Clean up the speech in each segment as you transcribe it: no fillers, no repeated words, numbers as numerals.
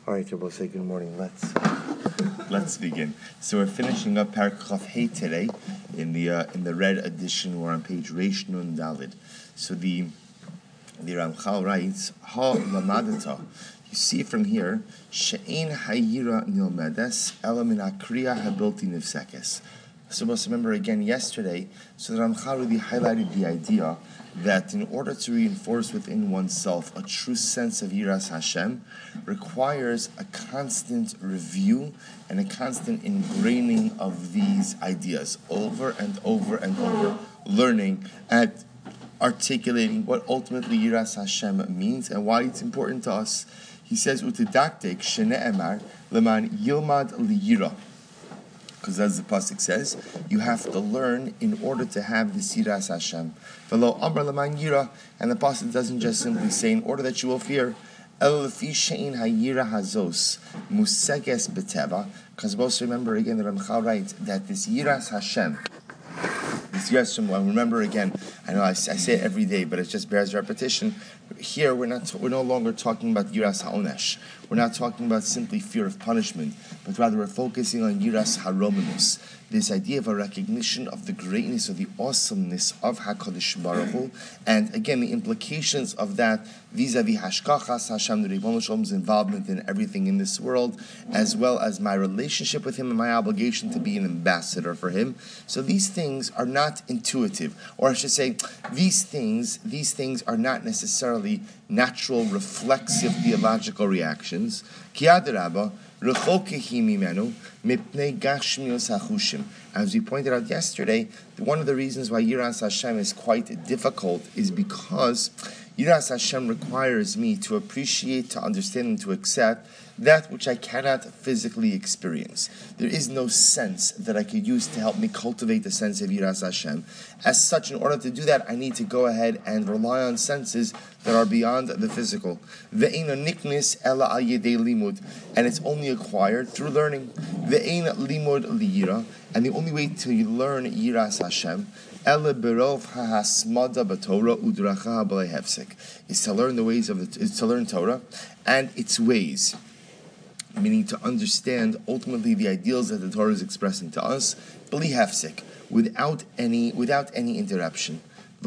All right, Jabal, say good morning. Let's begin. So we're finishing up Parak Chaf Hey today in the red edition. We're on page Reish Nun Dalid. So the Ramchal writes, Ha Lamadata. You see from here, She'ein Hayira Nilmedes Ela Min Akriya Habilti Nivsekes. So let's remember again yesterday, so the Ramchal really highlighted the idea that in order to reinforce within oneself a true sense of Yiras Hashem requires a constant review and a constant ingraining of these ideas over and over and over, learning and articulating what ultimately Yiras Hashem means and why it's important to us. He says, Utidaktek shene'emar leman yilmad liyira. Because as the pasuk says, you have to learn in order to have the Yiras Hashem. V'lo amar leman yira, and the pasuk doesn't just simply say in order that you will fear. El lefi she'in hayira hazos museges beteva. Because both remember again the Ramchal writes that this Yiras Hashem. Remember again, I know I say it every day, but it just bears repetition. Here, we're no longer talking about Yiras HaOnesh. We're not talking about simply fear of punishment, but rather we're focusing on Yiras HaRomanus, this idea of a recognition of the greatness, of the awesomeness of HaKadosh Baruch Hu, and again, the implications of that vis-a-vis Hashkachas Hashem, the Ribono Shel Olam's involvement in everything in this world, as well as my relationship with Him and my obligation to be an ambassador for Him. So these things are not intuitive, or I should say, these things are not necessarily natural, reflexive theological reactions. As we pointed out yesterday, one of the reasons why Yiras Hashem is quite difficult is because Yiras Hashem requires me to appreciate, to understand, and to accept that which I cannot physically experience. There is no sense that I could use to help me cultivate the sense of Yiras Hashem. As such, in order to do that, I need to go ahead and rely on senses that are beyond the physical. Ve'ein niknis ela al yedei limud, and it's only acquired through learning. Ve'ein limud liyira, and the only way to learn Yiras Hashem is to learn the ways is to learn Torah and its ways, meaning to understand ultimately the ideals that the Torah is expressing to us, b'li hefsek, without any interruption.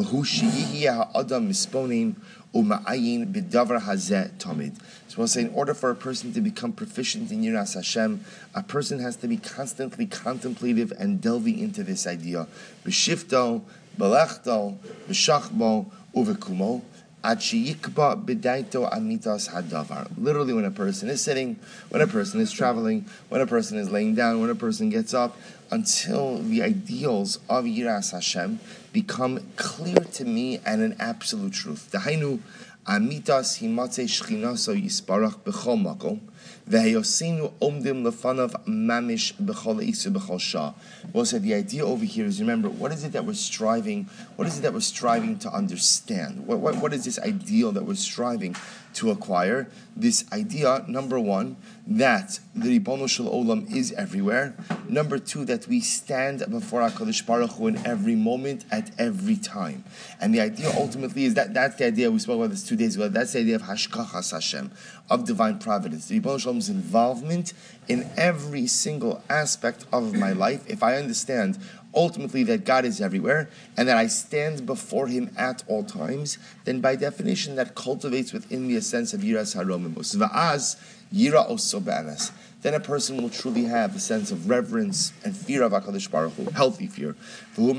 So we'll say, in order for a person to become proficient in Yiras Hashem, a person has to be constantly contemplative and delving into this idea. B'shifto, b'lechto, b'shachmo, uvekumo, ad sheyikba b'daito amitas hadavar. Literally, when a person is sitting, when a person is traveling, when a person is laying down, when a person gets up, until the ideals of Yiras Hashem become clear to me and an absolute truth. Dahainu, amitas himatze shchinaso yisparach b'chol makom, v'hayosinu omdim lefanav mamish b'chol isu b'chol shah. We'll say the idea over here is, remember, what is it that we're striving to understand? What is this ideal that we're striving to acquire? This idea, number one, that the Ribono Shel Olam is everywhere. Number two, that we stand before HaKadosh Baruch Hu in every moment, at every time. And the idea ultimately is that's the idea, we spoke about this 2 days ago, that's the idea of Hashkachas Hashem, of divine providence. The Ribono Shel Olam's involvement in every single aspect of my life. If I understand ultimately that God is everywhere and that I stand before Him at all times, then by definition that cultivates within me a sense of Yiras HaRomimus. Va'az Yira oso b'anas. Then a person will truly have a sense of reverence and fear of HaKadosh Baruch Hu, healthy fear. And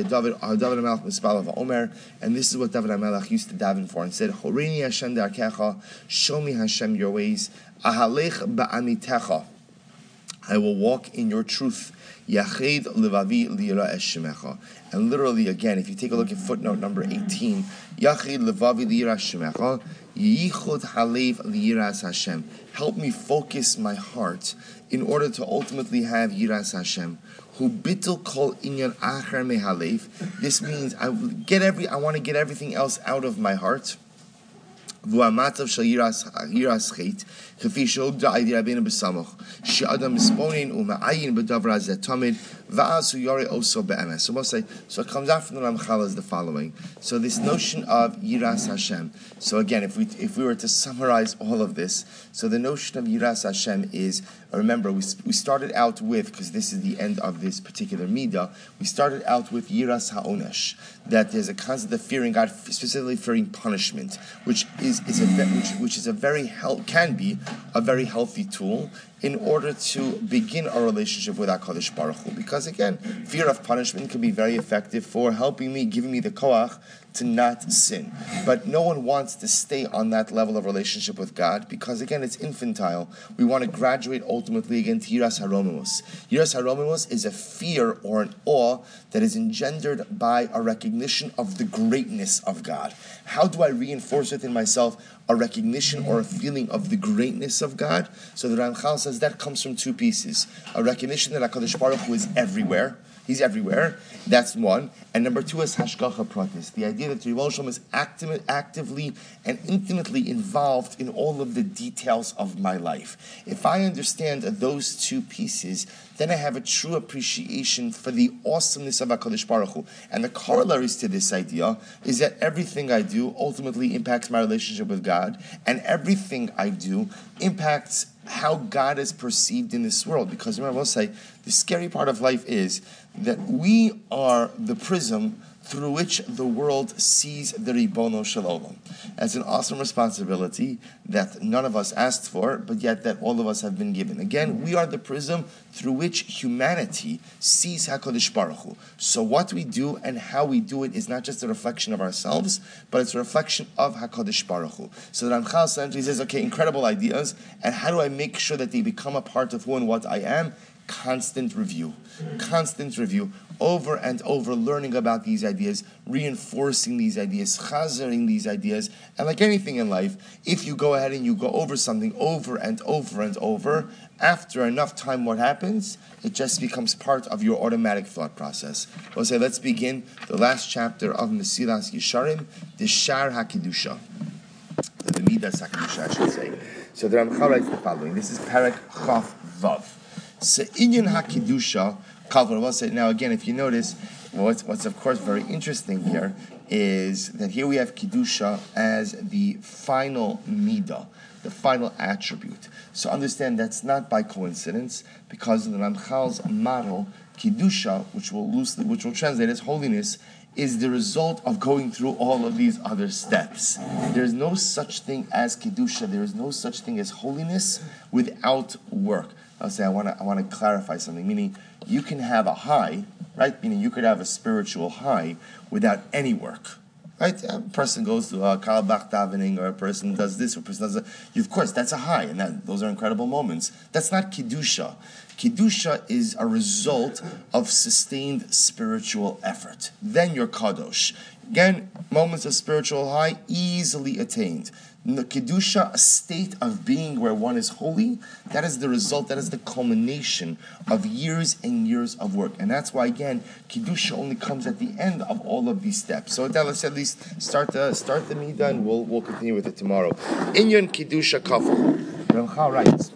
this is what David HaMelech used to daven for and said, Horeini Hashem darkecha, show me Hashem your ways, ahalech ba'amitecha, I will walk in your truth. Yached levavi liyira eshemecha. And literally, again, if you take a look at footnote number 18, Yached levavi liyira eshemecha, yichud halev liyiras Hashem. Help me focus my heart in order to ultimately have Yiras Hashem. Hu bitul kol inyan acher mehalev. This means I want to get everything else out of my heart. והמטב של ירס חטא, כפי שהוגדר על ידי רבינו בסמוך, שאדם מספונן ומעיין בדבר הזה תמיד, ואז הוא יורה also באמת. So we'll say, so it comes out from the Ramchal as the following. So this notion of Yiras Hashem. So again, if we were to summarize all of this, so the notion of Yiras Hashem is, remember, we started out with, because this is the end of this particular midah, we started out with Yiras HaOnesh, that there's a concept of fearing God, specifically fearing punishment, which can be a very healthy tool in order to begin a relationship with HaKadosh Baruch Hu. Because again, fear of punishment can be very effective for helping me, giving me the koach to not sin. But no one wants to stay on that level of relationship with God because, again, it's infantile. We want to graduate ultimately again to Yiras HaRomimus. Yiras HaRomimus is a fear or an awe that is engendered by a recognition of the greatness of God. How do I reinforce within myself a recognition or a feeling of the greatness of God? So the Ramchal says that comes from two pieces. A recognition that HaKadosh Baruch Hu is everywhere. He's everywhere. That's one. And number two is Hashgacha Pratis. The idea that the Ribono Shel Olam is actively and intimately involved in all of the details of my life. If I understand those two pieces, then I have a true appreciation for the awesomeness of HaKadosh Baruch Hu. And the corollaries to this idea is that everything I do ultimately impacts my relationship with God, and everything I do impacts how God is perceived in this world. Because remember, I'll say, the scary part of life is that we are the prism through which the world sees the Ribono Shel Olam. It's an awesome responsibility that none of us asked for, but yet that all of us have been given. Again, we are the prism through which humanity sees HaKadosh Baruch Hu. So what we do and how we do it is not just a reflection of ourselves, but it's a reflection of HaKadosh Baruch Hu. So the Ramchal essentially says, okay, incredible ideas, and how do I make sure that they become a part of who and what I am? Constant review, over and over, learning about these ideas, reinforcing these ideas, chazering these ideas, and like anything in life, if you go ahead and you go over something over and over and over, after enough time, what happens? It just becomes part of your automatic thought process. We'll say, let's begin the last chapter of Mesilas Yesharim, the Shar HaKidusha, the Midas HaKidusha, I should say. So the Ramchal writes the following. This is Perek Chaf Vav. So Inyan HaKidusha, now again, if you notice, what's of course very interesting here is that here we have Kedusha as the final midah, the final attribute. So understand that's not by coincidence, because in the Ramchal's model, Kedusha, which will translate as holiness, is the result of going through all of these other steps. There is no such thing as Kedusha, there is no such thing as holiness without work. I'll say I want to clarify something, meaning you can have a high, right? Meaning you could have a spiritual high without any work, right? A person goes to a Karl Bach davening, or a person does this, or a person does that. Of course, that's a high, and those are incredible moments. That's not Kedusha. Kedusha is a result of sustained spiritual effort. Then you're Kadosh. Again, moments of spiritual high, easily attained. The Kedusha, a state of being where one is holy, that is the result, that is the culmination of years and years of work. And that's why, again, Kedusha only comes at the end of all of these steps. So let's at least start the midah, and we'll continue with it tomorrow. Inyan Kedusha Kafel. Ramchal writes,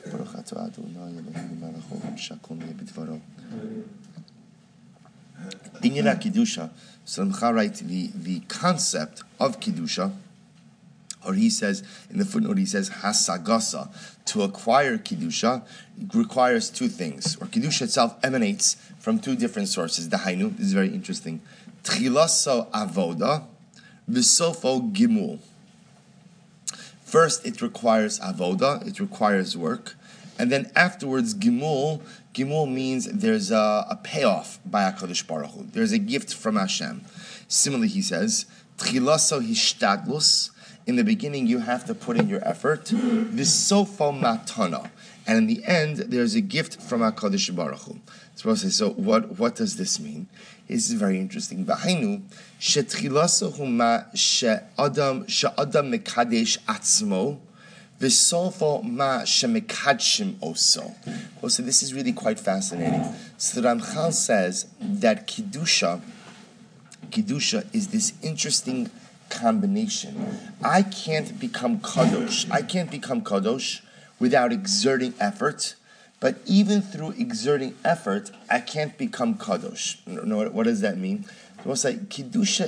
Inyan Kedusha. So Ramchal writes the concept of Kedusha, or he says, in the footnote, he says, Hasagasa, to acquire Kedusha, requires two things. Or Kedusha itself emanates from two different sources. Dahainu, this is very interesting. Tchilaso avoda, v'sofo gimul. First, it requires avoda, it requires work. And then afterwards, gimul means there's a payoff by HaKadosh Baruch Hu. There's a gift from Hashem. Similarly, he says, Tchilaso hishtadlus, in the beginning, you have to put in your effort. V'sofo matana, and in the end, there's a gift from HaKadosh Baruch Hu. So what does this mean? This is very interesting. V'hainu shetchilaso huma she'adam mekadesh atzmo v'sofo ma shemekadshim oso. Well, so this is really quite fascinating. So the Ramchal says that Kedusha is this interesting combination. I can't become kadosh. I can't become kadosh without exerting effort. But even through exerting effort, I can't become kadosh. What does that mean? We'll say kedusha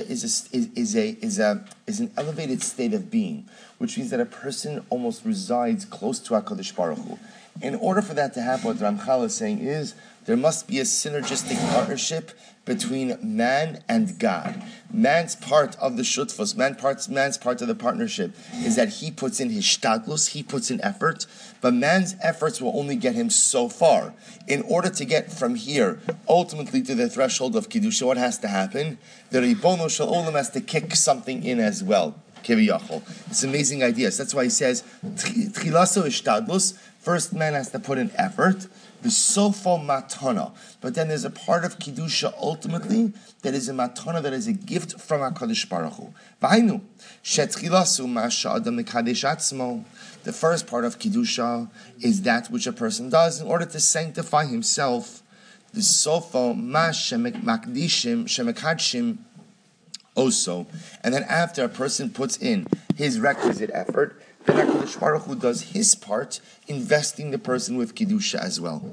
is an elevated state of being, which means that a person almost resides close to HaKadosh Baruch Hu. In order for that to happen, what Ramchal is saying is there must be a synergistic partnership between man and God. Man's part of the shutfos, man's part of the partnership is that he puts in his shtadlus, he puts in effort, but man's efforts will only get him so far. In order to get from here ultimately to the threshold of Kedusha, what has to happen? The Ribono Shel Olam has to kick something in as well. It's an amazing idea. So that's why he says, Tchilaso ishtadlus, first man has to put in effort, the sofo matana. But then there's a part of Kedusha ultimately that is a matana, that is a gift from HaKadosh Baruch Hu. V'hainu, shetchilasu ma'asha adam mekadesh atzmo. The first part of Kedusha is that which a person does in order to sanctify himself. The sofo ma shemakdishim shemekadshim also. And then after a person puts in his requisite effort, then HaKadosh Baruch Hu does his part, investing the person with Kedusha as well.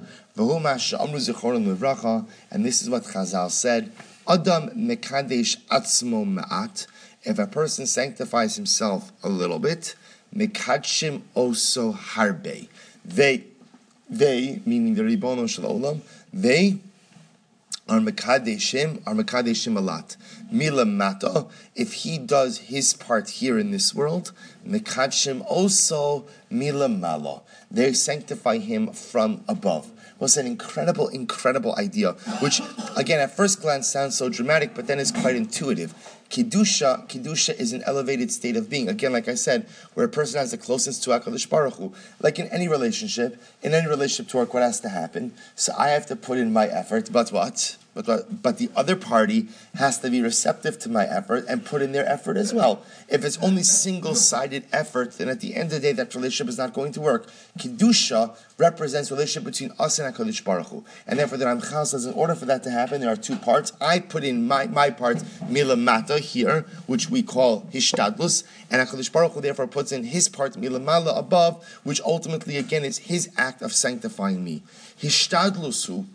And this is what Chazal said, Adam mekadesh atzmo ma'at. If a person sanctifies himself a little bit, mekadshim also harbe. They, meaning the Ribono Shel Olam, they are mekadeshim a lot. Mila mata, if he does his part here in this world, mekadshim also mila malo. They sanctify him from above. Was an incredible idea, which again at first glance sounds so dramatic, but then is quite intuitive. Kedusha is an elevated state of being. Again, like I said, where a person has the closeness to HaKadosh Baruch Hu. Like in any relationship to work, what has to happen? So I have to put in my effort, but what? But the other party has to be receptive to my effort and put in their effort as well. If it's only single-sided effort, then at the end of the day, that relationship is not going to work. Kedusha represents relationship between us and HaKadosh Baruch Hu. And therefore the Ramchal says, in order for that to happen, there are two parts. I put in my part, milamata, here, which we call hishtadlus, and HaKadosh Baruch Hu therefore puts in his part, milamala, above, which ultimately, again, is his act of sanctifying me. Hishtadlusu,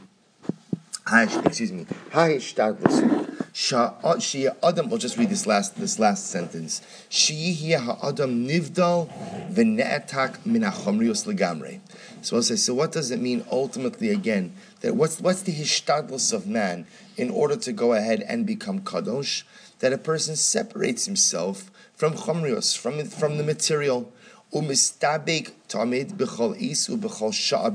Adam. We'll just read this last sentence. Ha'adam nivdal v'ne'atak min ha'chomrius legamre. So we'll say, so what does it mean ultimately again? That what's the hishtadlus of man in order to go ahead and become kadosh? That a person separates himself from chomrius, from the material. Umistabek tamid b'chol is u'b'chol sha'a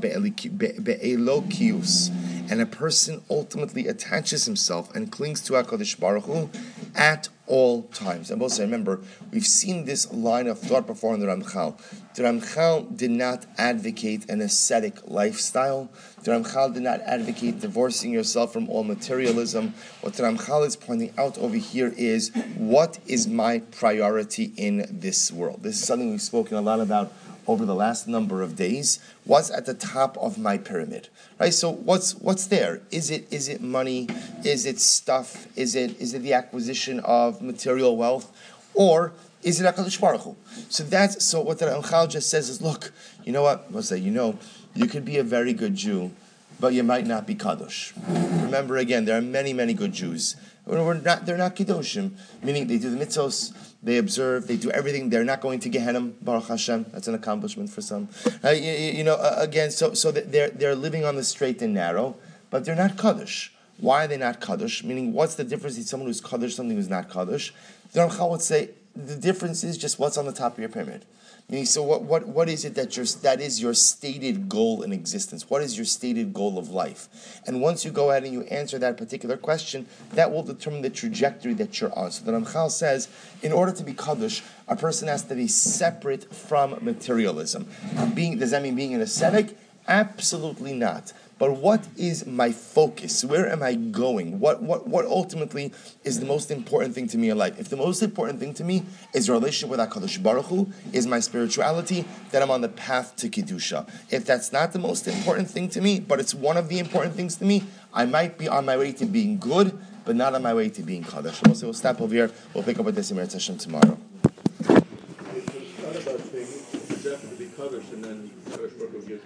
be'elokius. And a person ultimately attaches himself and clings to HaKadosh Baruch Hu at all times. And also remember, we've seen this line of thought before in the Ramchal. The Ramchal did not advocate an ascetic lifestyle. The Ramchal did not advocate divorcing yourself from all materialism. What the Ramchal is pointing out over here is, what is my priority in this world? This is something we've spoken a lot about over the last number of days. What's at the top of my pyramid, right? So what's there? Is it money? Is it stuff? Is it the acquisition of material wealth, or is it HaKadosh Baruch Hu? So what the Ramchal just says is, look, you know what? We'll say, you could be a very good Jew, but you might not be kadosh. Remember again, there are many good Jews. They're not kedoshim, meaning they do the mitzvos, they observe, they do everything. They're not going to Gehenna, Baruch Hashem. That's an accomplishment for some. Again, so they're living on the straight and narrow, but they're not kadosh. Why are they not kadosh? Meaning, what's the difference between someone who's kadosh, someone who's not kadosh? The Ramchal would say the difference is just what's on the top of your pyramid. Meaning, so what is it that is your stated goal in existence? What is your stated goal of life? And once you go ahead and you answer that particular question, that will determine the trajectory that you're on. So the Ramchal says, in order to be kadosh, a person has to be separate from materialism. Does that mean being an ascetic? Absolutely not. But what is my focus? Where am I going? What ultimately is the most important thing to me in life? If the most important thing to me is a relationship with HaKadosh Baruch Hu, is my spirituality, then I'm on the path to Kedusha. If that's not the most important thing to me, but it's one of the important things to me, I might be on my way to being good, but not on my way to being Kaddish. We'll stop over here. We'll pick up with this in Meretz Hashem tomorrow. It's not about saying it's definitely Kaddish and then Kaddish Baruch Hu gives